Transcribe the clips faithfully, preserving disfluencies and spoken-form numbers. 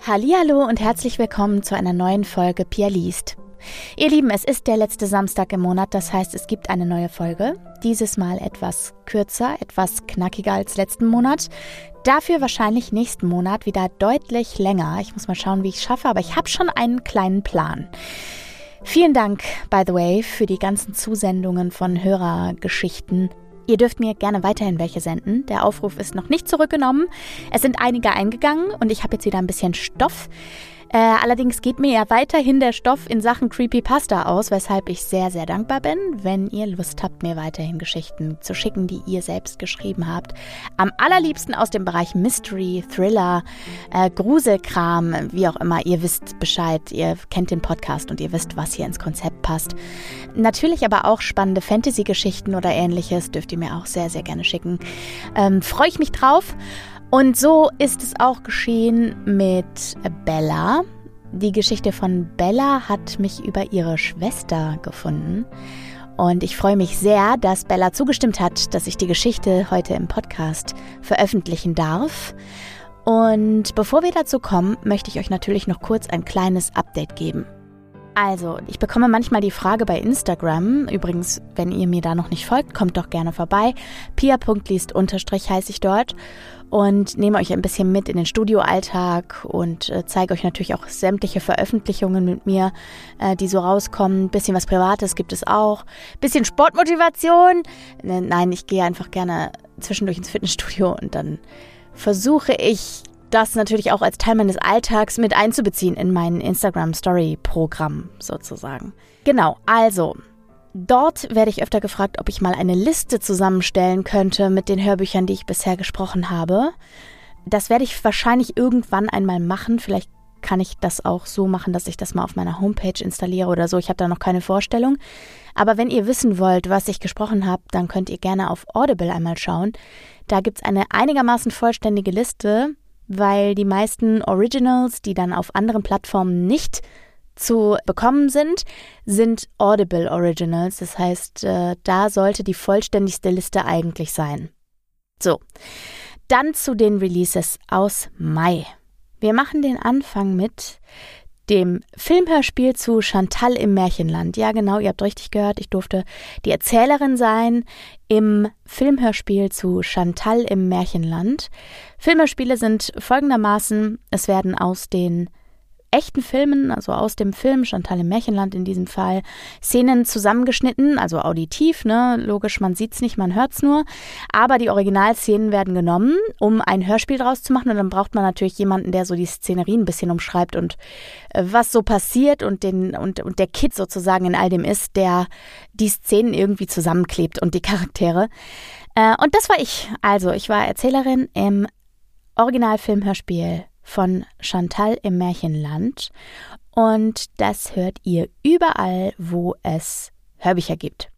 Hallihallo und herzlich willkommen zu einer neuen Folge Pia liest. Ihr Lieben, es ist der letzte Samstag im Monat, das heißt, es gibt eine neue Folge. Dieses Mal etwas kürzer, etwas knackiger als letzten Monat. Dafür wahrscheinlich nächsten Monat wieder deutlich länger. Ich muss mal schauen, wie ich es schaffe, aber ich habe schon einen kleinen Plan. Vielen Dank, by the way, für die ganzen Zusendungen von Hörergeschichten. Ihr dürft mir gerne weiterhin welche senden. Der Aufruf ist noch nicht zurückgenommen. Es sind einige eingegangen und ich habe jetzt wieder ein bisschen Stoff. Äh, allerdings geht mir ja weiterhin der Stoff in Sachen Creepypasta aus, weshalb ich sehr, sehr dankbar bin, wenn ihr Lust habt, mir weiterhin Geschichten zu schicken, die ihr selbst geschrieben habt. Am allerliebsten aus dem Bereich Mystery, Thriller, äh, Gruselkram, wie auch immer. Ihr wisst Bescheid, ihr kennt den Podcast und ihr wisst, was hier ins Konzept passt. Natürlich aber auch spannende Fantasy-Geschichten oder ähnliches dürft ihr mir auch sehr, sehr gerne schicken. Ähm, freue ich mich drauf. Und so ist es auch geschehen mit Bella. Die Geschichte von Bella hat mich über ihre Schwester gefunden. Und ich freue mich sehr, dass Bella zugestimmt hat, dass ich die Geschichte heute im Podcast veröffentlichen darf. Und bevor wir dazu kommen, möchte ich euch natürlich noch kurz ein kleines Update geben. Also, ich bekomme manchmal die Frage bei Instagram, übrigens, wenn ihr mir da noch nicht folgt, kommt doch gerne vorbei, pia punkt liest unterstrich heiße ich dort und nehme euch ein bisschen mit in den Studioalltag und äh, zeige euch natürlich auch sämtliche Veröffentlichungen mit mir, äh, die so rauskommen. Ein bisschen was Privates gibt es auch, bisschen Sportmotivation. Äh, nein, ich gehe einfach gerne zwischendurch ins Fitnessstudio und dann versuche ich, das natürlich auch als Teil meines Alltags mit einzubeziehen in mein Instagram-Story-Programm sozusagen. Genau, also dort werde ich öfter gefragt, ob ich mal eine Liste zusammenstellen könnte mit den Hörbüchern, die ich bisher gesprochen habe. Das werde ich wahrscheinlich irgendwann einmal machen. Vielleicht kann ich das auch so machen, dass ich das mal auf meiner Homepage installiere oder so. Ich habe da noch keine Vorstellung. Aber wenn ihr wissen wollt, was ich gesprochen habe, dann könnt ihr gerne auf Audible einmal schauen. Da gibt es eine einigermaßen vollständige Liste, weil die meisten Originals, die dann auf anderen Plattformen nicht zu bekommen sind, sind Audible Originals. Das heißt, äh, da sollte die vollständigste Liste eigentlich sein. So, dann zu den Releases aus Mai. Wir machen den Anfang mit dem Filmhörspiel zu Chantal im Märchenland. Ja, genau, ihr habt richtig gehört, ich durfte die Erzählerin sein im Filmhörspiel zu Chantal im Märchenland. Filmhörspiele sind folgendermaßen, es werden aus den echten Filmen, also aus dem Film Chantal im Märchenland in diesem Fall, Szenen zusammengeschnitten, also auditiv, ne, logisch, man sieht's nicht, man hört's nur, aber die Originalszenen werden genommen, um ein Hörspiel draus zu machen und dann braucht man natürlich jemanden, der so die Szenerie ein bisschen umschreibt und äh, was so passiert und, den, und, und der Kid sozusagen in all dem ist, der die Szenen irgendwie zusammenklebt und die Charaktere. Äh, und das war ich, also ich war Erzählerin im Originalfilmhörspiel von Chantal im Märchenland und das hört ihr überall, wo es Hörbücher gibt.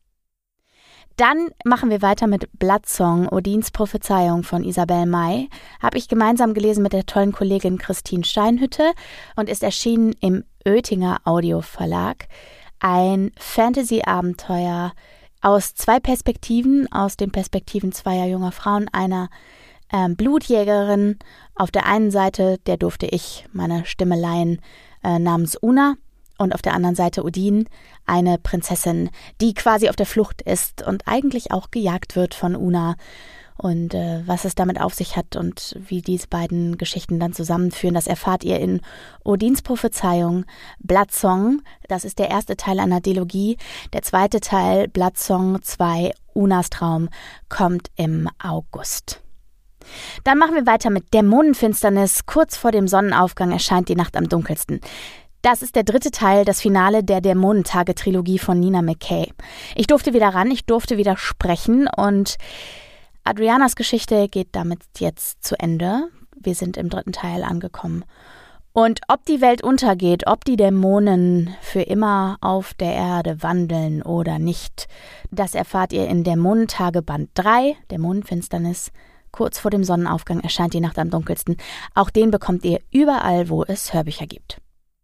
Dann machen wir weiter mit Bloodsong, Odins Prophezeiung von Isabel May. Habe ich gemeinsam gelesen mit der tollen Kollegin Christine Steinhütte und ist erschienen im Oetinger Audio Verlag. Ein Fantasy-Abenteuer aus zwei Perspektiven, aus den Perspektiven zweier junger Frauen, einer Ähm, Blutjägerin. Auf der einen Seite, der durfte ich meine Stimme leihen, äh, namens Una, und auf der anderen Seite Odin, eine Prinzessin, die quasi auf der Flucht ist und eigentlich auch gejagt wird von Una. Und äh, was es damit auf sich hat und wie diese beiden Geschichten dann zusammenführen, das erfahrt ihr in Odins Prophezeiung. Bloodsong, das ist der erste Teil einer Dilogie. Der zweite Teil, Bloodsong zwei, Unas Traum, kommt im August. Dann machen wir weiter mit Dämonenfinsternis. Kurz vor dem Sonnenaufgang erscheint die Nacht am dunkelsten. Das ist der dritte Teil, das Finale der Dämonentage-Trilogie von Nina McKay. Ich durfte wieder ran, ich durfte wieder sprechen und Adrianas Geschichte geht damit jetzt zu Ende. Wir sind im dritten Teil angekommen. Und ob die Welt untergeht, ob die Dämonen für immer auf der Erde wandeln oder nicht, das erfahrt ihr in Dämonentage Band drei, Dämonenfinsternis. Kurz vor dem Sonnenaufgang erscheint die Nacht am dunkelsten. Auch den bekommt ihr überall, wo es Hörbücher gibt.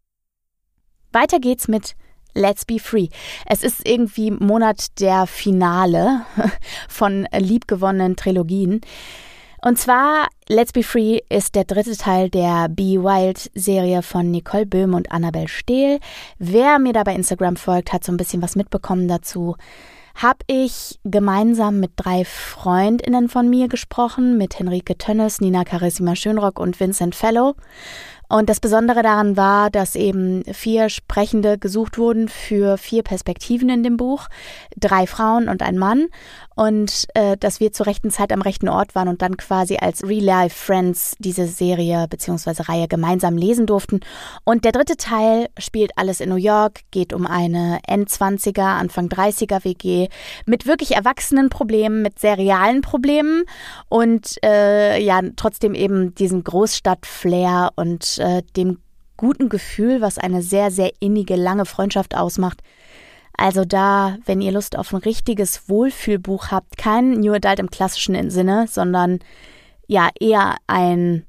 Weiter geht's mit Let's Be Free. Es ist irgendwie Monat der Finale von liebgewonnenen Trilogien. Und zwar Let's Be Free ist der dritte Teil der Be Wild-Serie von Nicole Böhm und Annabel Stehl. Wer mir da bei Instagram folgt, hat so ein bisschen was mitbekommen dazu. Habe ich gemeinsam mit drei FreundInnen von mir gesprochen, mit Henrike Tönnes, Nina Carissima Schönrock und Vincent Fellow. Und das Besondere daran war, dass eben vier Sprechende gesucht wurden für vier Perspektiven in dem Buch. Drei Frauen und ein Mann. Und äh, dass wir zur rechten Zeit am rechten Ort waren und dann quasi als Real-Life-Friends diese Serie bzw. Reihe gemeinsam lesen durften. Und der dritte Teil spielt alles in New York, geht um eine Endzwanziger, Anfang dreißiger W G mit wirklich erwachsenen Problemen, mit sehr realen Problemen und äh, ja trotzdem eben diesen Großstadt-Flair und äh, dem guten Gefühl, was eine sehr, sehr innige, lange Freundschaft ausmacht. Also da, wenn ihr Lust auf ein richtiges Wohlfühlbuch habt, kein New Adult im klassischen Sinne, sondern ja eher ein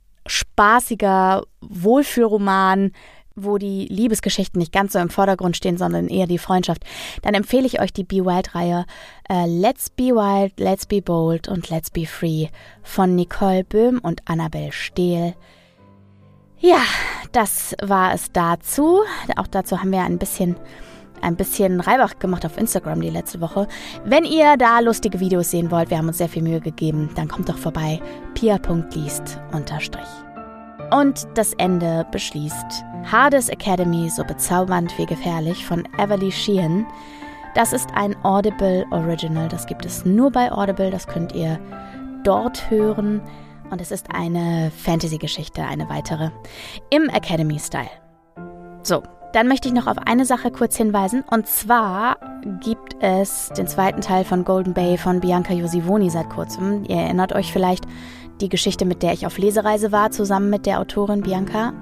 spaßiger Wohlfühlroman, wo die Liebesgeschichten nicht ganz so im Vordergrund stehen, sondern eher die Freundschaft, dann empfehle ich euch die Be Wild-Reihe äh, Let's Be Wild, Let's Be Bold und Let's Be Free von Nicole Böhm und Annabel Stehl. Ja, das war es dazu. Auch dazu haben wir ein bisschen... ein bisschen Reibach gemacht auf Instagram die letzte Woche. Wenn ihr da lustige Videos sehen wollt, wir haben uns sehr viel Mühe gegeben, dann kommt doch vorbei, pia punkt liest unterstrich. Und das Ende beschließt Hades Academy, so bezaubernd wie gefährlich von Everly Sheehan. Das ist ein Audible Original, das gibt es nur bei Audible, das könnt ihr dort hören. Und es ist eine Fantasy-Geschichte, eine weitere, im Academy-Style. So. Dann möchte ich noch auf eine Sache kurz hinweisen. Und zwar gibt es den zweiten Teil von Golden Bay von Bianca Josivoni seit kurzem. Ihr erinnert euch vielleicht die Geschichte, mit der ich auf Lesereise war, zusammen mit der Autorin Bianca.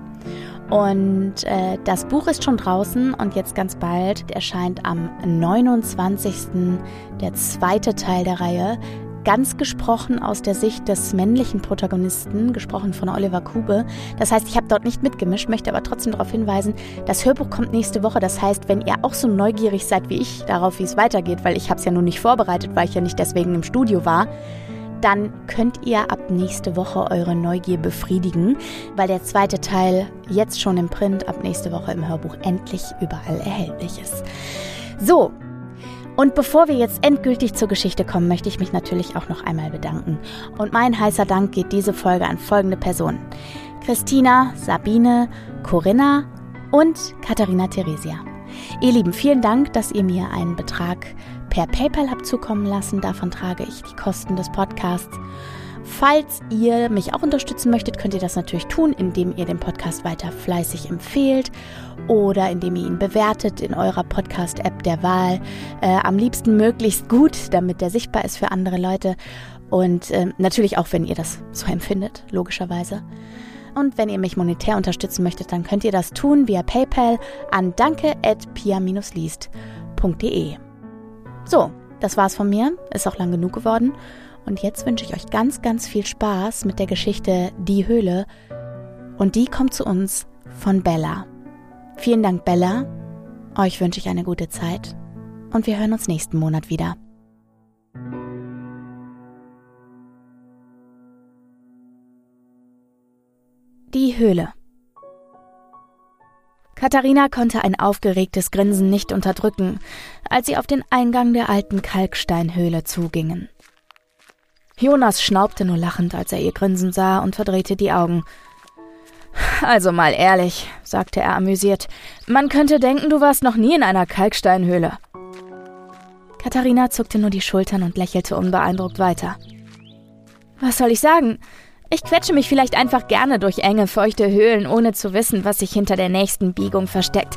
Und äh, das Buch ist schon draußen und jetzt ganz bald erscheint am neunundzwanzigsten der zweite Teil der Reihe. Ganz gesprochen aus der Sicht des männlichen Protagonisten, gesprochen von Oliver Kube. Das heißt, ich habe dort nicht mitgemischt, möchte aber trotzdem darauf hinweisen, das Hörbuch kommt nächste Woche. Das heißt, wenn ihr auch so neugierig seid wie ich darauf, wie es weitergeht, weil ich habe es ja nun nicht vorbereitet, weil ich ja nicht deswegen im Studio war, dann könnt ihr ab nächste Woche eure Neugier befriedigen, weil der zweite Teil jetzt schon im Print, ab nächste Woche im Hörbuch endlich überall erhältlich ist. So. Und bevor wir jetzt endgültig zur Geschichte kommen, möchte ich mich natürlich auch noch einmal bedanken. Und mein heißer Dank geht diese Folge an folgende Personen: Christina, Sabine, Corinna und Katharina Theresia. Ihr Lieben, vielen Dank, dass ihr mir einen Betrag per PayPal habt zukommen lassen. Davon trage ich die Kosten des Podcasts. Falls ihr mich auch unterstützen möchtet, könnt ihr das natürlich tun, indem ihr den Podcast weiter fleißig empfehlt oder indem ihr ihn bewertet in eurer Podcast-App der Wahl. Äh, am liebsten möglichst gut, damit der sichtbar ist für andere Leute. Und äh, natürlich auch, wenn ihr das so empfindet, logischerweise. Und wenn ihr mich monetär unterstützen möchtet, dann könnt ihr das tun via PayPal an danke at pia dash liest punkt de. So, das war's von mir. Ist auch lang genug geworden. Und jetzt wünsche ich euch ganz, ganz viel Spaß mit der Geschichte Die Höhle. Und die kommt zu uns von Bella. Vielen Dank, Bella. Euch wünsche ich eine gute Zeit. Und wir hören uns nächsten Monat wieder. Die Höhle. Katharina konnte ein aufgeregtes Grinsen nicht unterdrücken, als sie auf den Eingang der alten Kalksteinhöhle zugingen. Jonas schnaubte nur lachend, als er ihr Grinsen sah, und verdrehte die Augen. »Also mal ehrlich«, sagte er amüsiert, »man könnte denken, du warst noch nie in einer Kalksteinhöhle.« Katharina zuckte nur die Schultern und lächelte unbeeindruckt weiter. »Was soll ich sagen? Ich quetsche mich vielleicht einfach gerne durch enge, feuchte Höhlen, ohne zu wissen, was sich hinter der nächsten Biegung versteckt.«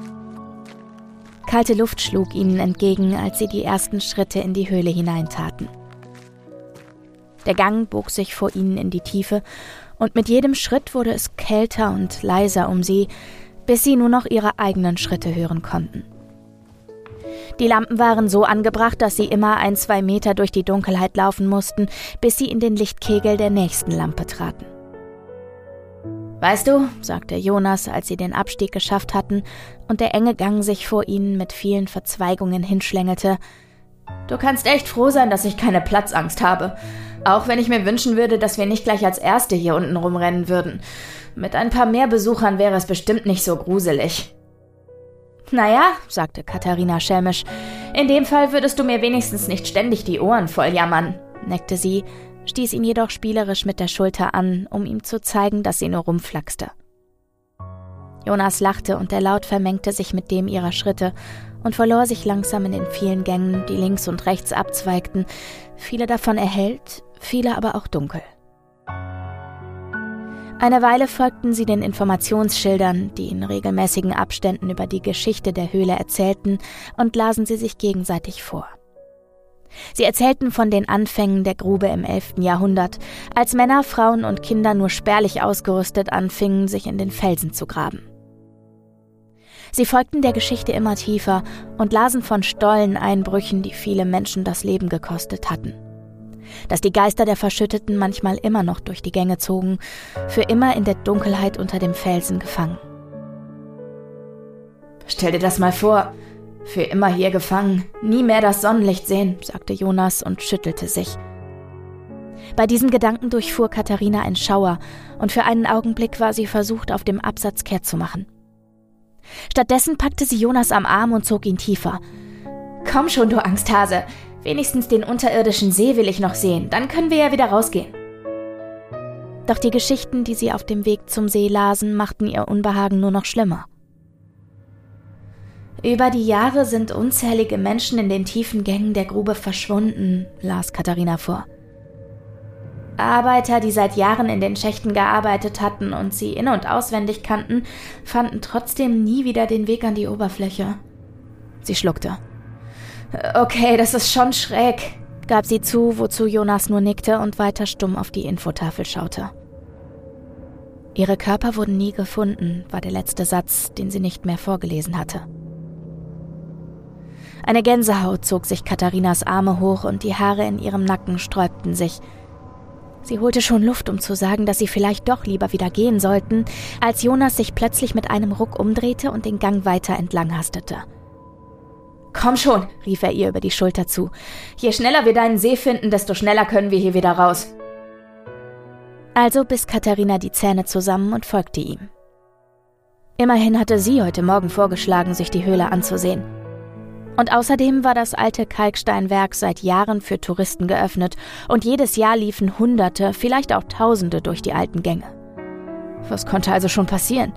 Kalte Luft schlug ihnen entgegen, als sie die ersten Schritte in die Höhle hineintaten. Der Gang bog sich vor ihnen in die Tiefe, und mit jedem Schritt wurde es kälter und leiser um sie, bis sie nur noch ihre eigenen Schritte hören konnten. Die Lampen waren so angebracht, dass sie immer ein, zwei Meter durch die Dunkelheit laufen mussten, bis sie in den Lichtkegel der nächsten Lampe traten. »Weißt du«, sagte Jonas, als sie den Abstieg geschafft hatten und der enge Gang sich vor ihnen mit vielen Verzweigungen hinschlängelte, »du kannst echt froh sein, dass ich keine Platzangst habe. Auch wenn ich mir wünschen würde, dass wir nicht gleich als Erste hier unten rumrennen würden. Mit ein paar mehr Besuchern wäre es bestimmt nicht so gruselig. Naja, sagte Katharina schelmisch, in dem Fall würdest du mir wenigstens nicht ständig die Ohren voll jammern, neckte sie, stieß ihn jedoch spielerisch mit der Schulter an, um ihm zu zeigen, dass sie nur rumflaxte. Jonas lachte und der Laut vermengte sich mit dem ihrer Schritte und verlor sich langsam in den vielen Gängen, die links und rechts abzweigten, viele davon erhellt, viele aber auch dunkel. Eine Weile folgten sie den Informationsschildern, die in regelmäßigen Abständen über die Geschichte der Höhle erzählten, und lasen sie sich gegenseitig vor. Sie erzählten von den Anfängen der Grube im elften Jahrhundert, als Männer, Frauen und Kinder nur spärlich ausgerüstet anfingen, sich in den Felsen zu graben. Sie folgten der Geschichte immer tiefer und lasen von Stolleneinbrüchen, die viele Menschen das Leben gekostet hatten. Dass die Geister der Verschütteten manchmal immer noch durch die Gänge zogen, für immer in der Dunkelheit unter dem Felsen gefangen. »Stell dir das mal vor, für immer hier gefangen, nie mehr das Sonnenlicht sehen«, sagte Jonas und schüttelte sich. Bei diesem Gedanken durchfuhr Katharina ein Schauer und für einen Augenblick war sie versucht, auf dem Absatz kehrt zu machen. Stattdessen packte sie Jonas am Arm und zog ihn tiefer. »Komm schon, du Angsthase, wenigstens den unterirdischen See will ich noch sehen, dann können wir ja wieder rausgehen.« Doch die Geschichten, die sie auf dem Weg zum See lasen, machten ihr Unbehagen nur noch schlimmer. »Über die Jahre sind unzählige Menschen in den tiefen Gängen der Grube verschwunden«, las Katharina vor. Arbeiter, die seit Jahren in den Schächten gearbeitet hatten und sie in- und auswendig kannten, fanden trotzdem nie wieder den Weg an die Oberfläche. Sie schluckte. »Okay, das ist schon schräg«, gab sie zu, wozu Jonas nur nickte und weiter stumm auf die Infotafel schaute. Ihre Körper wurden nie gefunden, war der letzte Satz, den sie nicht mehr vorgelesen hatte. Eine Gänsehaut zog sich Katharinas Arme hoch und die Haare in ihrem Nacken sträubten sich. Sie holte schon Luft, um zu sagen, dass sie vielleicht doch lieber wieder gehen sollten, als Jonas sich plötzlich mit einem Ruck umdrehte und den Gang weiter entlang hastete. »Komm schon«, rief er ihr über die Schulter zu. »Je schneller wir deinen See finden, desto schneller können wir hier wieder raus.« Also biss Katharina die Zähne zusammen und folgte ihm. Immerhin hatte sie heute Morgen vorgeschlagen, sich die Höhle anzusehen. Und außerdem war das alte Kalksteinwerk seit Jahren für Touristen geöffnet und jedes Jahr liefen Hunderte, vielleicht auch Tausende durch die alten Gänge. Was konnte also schon passieren?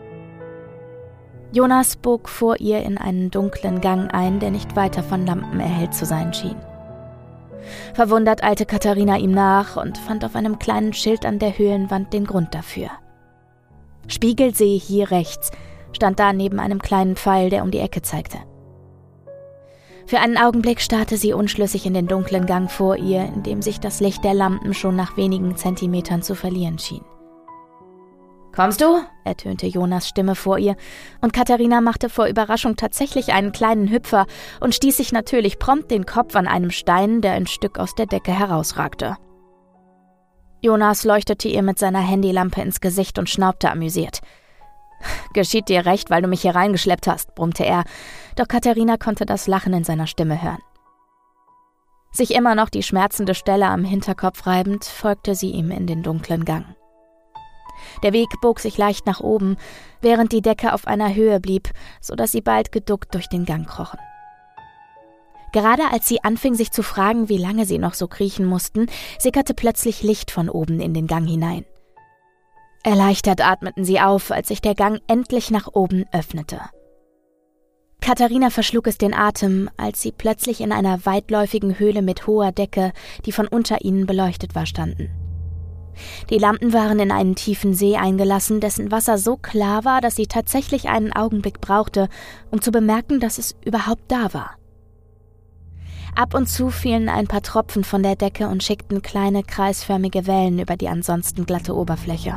Jonas bog vor ihr in einen dunklen Gang ein, der nicht weiter von Lampen erhellt zu sein schien. Verwundert eilte Katharina ihm nach und fand auf einem kleinen Schild an der Höhlenwand den Grund dafür. Spiegelsee hier rechts stand da neben einem kleinen Pfeil, der um die Ecke zeigte. Für einen Augenblick starrte sie unschlüssig in den dunklen Gang vor ihr, in dem sich das Licht der Lampen schon nach wenigen Zentimetern zu verlieren schien. »Kommst du?« ertönte Jonas' Stimme vor ihr, und Katharina machte vor Überraschung tatsächlich einen kleinen Hüpfer und stieß sich natürlich prompt den Kopf an einem Stein, der ein Stück aus der Decke herausragte. Jonas leuchtete ihr mit seiner Handylampe ins Gesicht und schnaubte amüsiert. »Geschieht dir recht, weil du mich hier reingeschleppt hast«, brummte er, doch Katharina konnte das Lachen in seiner Stimme hören. Sich immer noch die schmerzende Stelle am Hinterkopf reibend, folgte sie ihm in den dunklen Gang. Der Weg bog sich leicht nach oben, während die Decke auf einer Höhe blieb, sodass sie bald geduckt durch den Gang krochen. Gerade als sie anfing, sich zu fragen, wie lange sie noch so kriechen mussten, sickerte plötzlich Licht von oben in den Gang hinein. Erleichtert atmeten sie auf, als sich der Gang endlich nach oben öffnete. Katharina verschlug es den Atem, als sie plötzlich in einer weitläufigen Höhle mit hoher Decke, die von unter ihnen beleuchtet war, standen. Die Lampen waren in einen tiefen See eingelassen, dessen Wasser so klar war, dass sie tatsächlich einen Augenblick brauchte, um zu bemerken, dass es überhaupt da war. Ab und zu fielen ein paar Tropfen von der Decke und schickten kleine kreisförmige Wellen über die ansonsten glatte Oberfläche.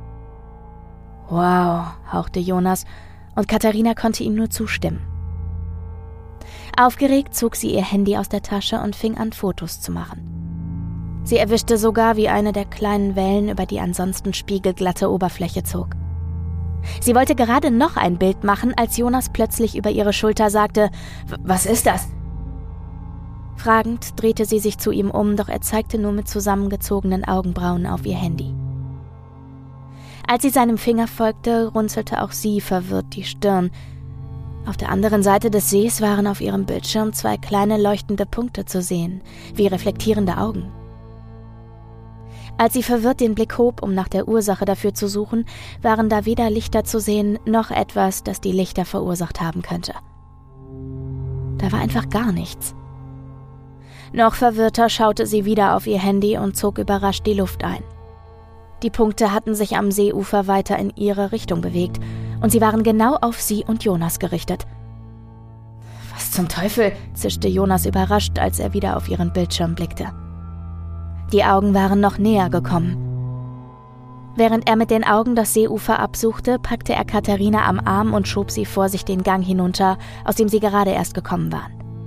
»Wow«, hauchte Jonas, und Katharina konnte ihm nur zustimmen. Aufgeregt zog sie ihr Handy aus der Tasche und fing an, Fotos zu machen. Sie erwischte sogar, wie eine der kleinen Wellen über die ansonsten spiegelglatte Oberfläche zog. Sie wollte gerade noch ein Bild machen, als Jonas plötzlich über ihre Schulter sagte: »Was ist das?« Fragend drehte sie sich zu ihm um, doch er zeigte nur mit zusammengezogenen Augenbrauen auf ihr Handy. Als sie seinem Finger folgte, runzelte auch sie verwirrt die Stirn. Auf der anderen Seite des Sees waren auf ihrem Bildschirm zwei kleine leuchtende Punkte zu sehen, wie reflektierende Augen. Als sie verwirrt den Blick hob, um nach der Ursache dafür zu suchen, waren da weder Lichter zu sehen, noch etwas, das die Lichter verursacht haben könnte. Da war einfach gar nichts. Noch verwirrter schaute sie wieder auf ihr Handy und zog überrascht die Luft ein. Die Punkte hatten sich am Seeufer weiter in ihre Richtung bewegt und sie waren genau auf sie und Jonas gerichtet. »Was zum Teufel?« zischte Jonas überrascht, als er wieder auf ihren Bildschirm blickte. Die Augen waren noch näher gekommen. Während er mit den Augen das Seeufer absuchte, packte er Katharina am Arm und schob sie vor sich den Gang hinunter, aus dem sie gerade erst gekommen waren.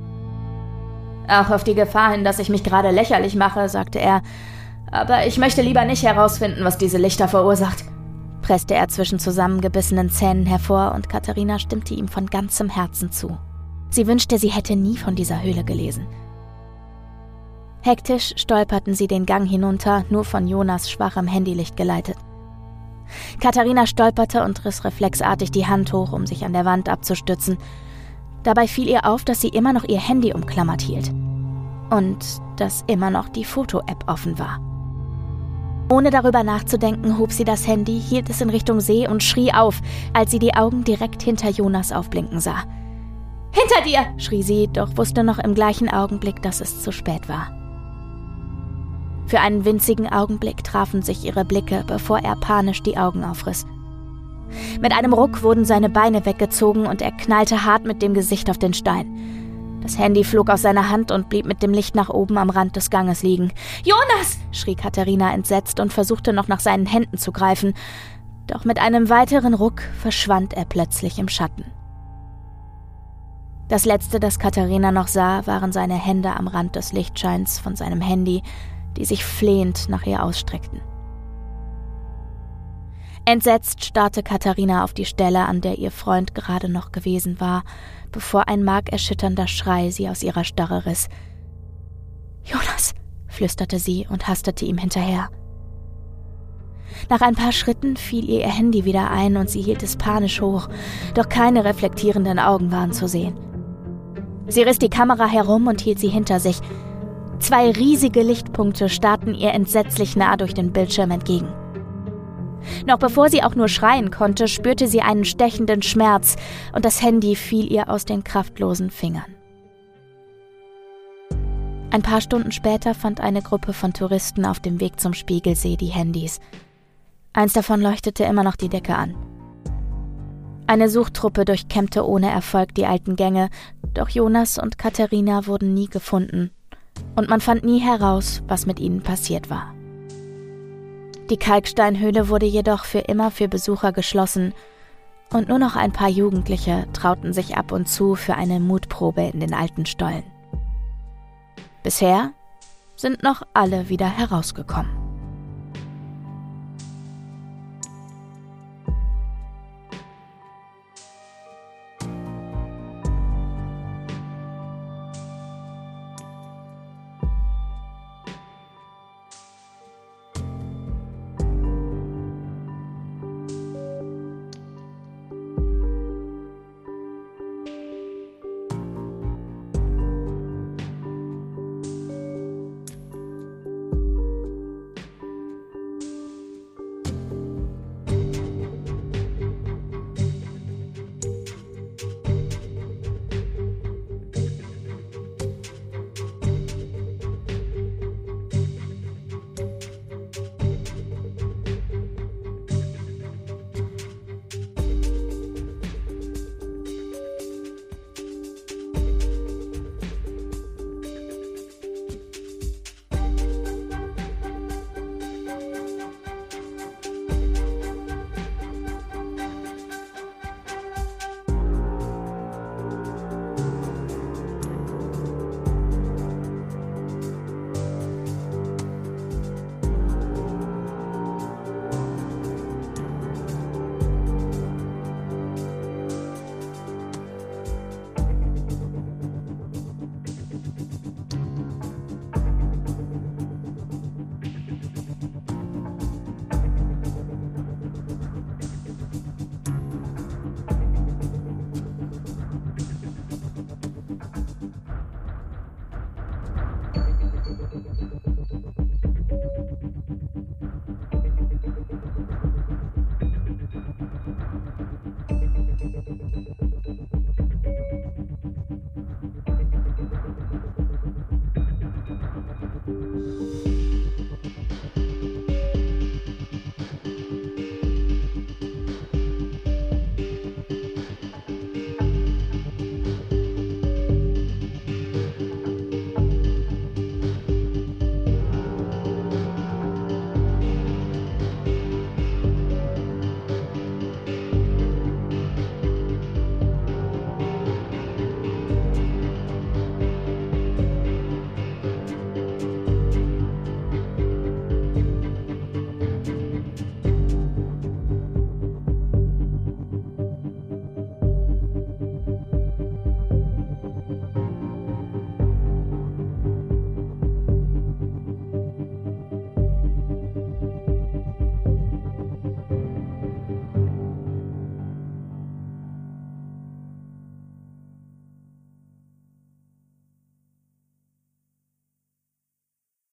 »Auch auf die Gefahr hin, dass ich mich gerade lächerlich mache«, sagte er, »aber ich möchte lieber nicht herausfinden, was diese Lichter verursacht«, presste er zwischen zusammengebissenen Zähnen hervor und Katharina stimmte ihm von ganzem Herzen zu. Sie wünschte, sie hätte nie von dieser Höhle gelesen. Hektisch stolperten sie den Gang hinunter, nur von Jonas schwachem Handylicht geleitet. Katharina stolperte und riss reflexartig die Hand hoch, um sich an der Wand abzustützen. Dabei fiel ihr auf, dass sie immer noch ihr Handy umklammert hielt. Und dass immer noch die Foto-App offen war. Ohne darüber nachzudenken, hob sie das Handy, hielt es in Richtung See und schrie auf, als sie die Augen direkt hinter Jonas aufblinken sah. »Hinter dir!« schrie sie, doch wusste noch im gleichen Augenblick, dass es zu spät war. Für einen winzigen Augenblick trafen sich ihre Blicke, bevor er panisch die Augen aufriss. Mit einem Ruck wurden seine Beine weggezogen und er knallte hart mit dem Gesicht auf den Stein. Das Handy flog aus seiner Hand und blieb mit dem Licht nach oben am Rand des Ganges liegen. »Jonas!« schrie Katharina entsetzt und versuchte noch nach seinen Händen zu greifen. Doch mit einem weiteren Ruck verschwand er plötzlich im Schatten. Das Letzte, das Katharina noch sah, waren seine Hände am Rand des Lichtscheins von seinem Handy, die sich flehend nach ihr ausstreckten. Entsetzt starrte Katharina auf die Stelle, an der ihr Freund gerade noch gewesen war, bevor ein markerschütternder Schrei sie aus ihrer Starre riss. »Jonas«, flüsterte sie und hastete ihm hinterher. Nach ein paar Schritten fiel ihr ihr Handy wieder ein und sie hielt es panisch hoch, doch keine reflektierenden Augen waren zu sehen. Sie riss die Kamera herum und hielt sie hinter sich. Zwei riesige Lichtpunkte starrten ihr entsetzlich nah durch den Bildschirm entgegen. Noch bevor sie auch nur schreien konnte, spürte sie einen stechenden Schmerz und das Handy fiel ihr aus den kraftlosen Fingern. Ein paar Stunden später fand eine Gruppe von Touristen auf dem Weg zum Spiegelsee die Handys. Eins davon leuchtete immer noch die Decke an. Eine Suchtruppe durchkämmte ohne Erfolg die alten Gänge, doch Jonas und Katharina wurden nie gefunden und man fand nie heraus, was mit ihnen passiert war. Die Kalksteinhöhle wurde jedoch für immer für Besucher geschlossen und nur noch ein paar Jugendliche trauten sich ab und zu für eine Mutprobe in den alten Stollen. Bisher sind noch alle wieder herausgekommen.